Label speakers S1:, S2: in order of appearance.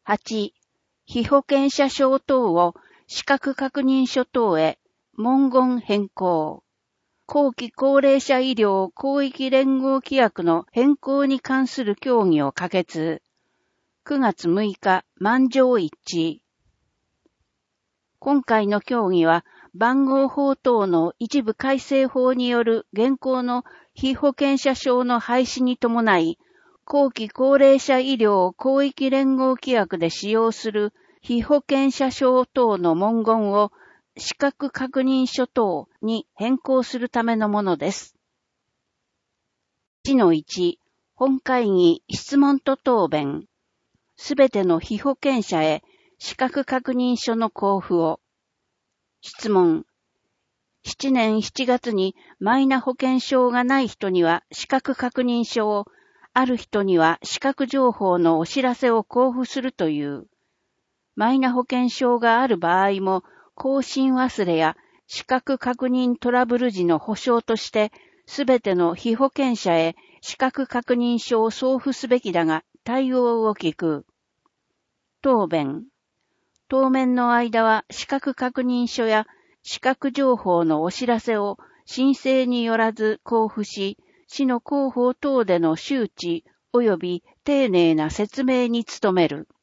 S1: 8、被保険者証等を資格確認書等へ文言変更。後期高齢者医療広域連合規約の変更に関する協議を可決。9月6日、満場一致。今回の協議は、番号法等の一部改正法による現行の被保険者証の廃止に伴い、後期高齢者医療広域連合規約で使用する被保険者証等の文言を資格確認書等に変更するためのものです。1-1、本会議質問と答弁。すべての被保険者へ資格確認書の交付を。質問。7年7月にマイナ保険証がない人には資格確認書を、ある人には資格情報のお知らせを交付するという。マイナ保険証がある場合も、更新忘れや資格確認トラブル時の保証として、すべての被保険者へ資格確認書を送付すべきだが、対応を聞く。答弁。当面の間は資格確認書や資格情報のお知らせを申請によらず交付し、市の広報等での周知及び丁寧な説明に努める。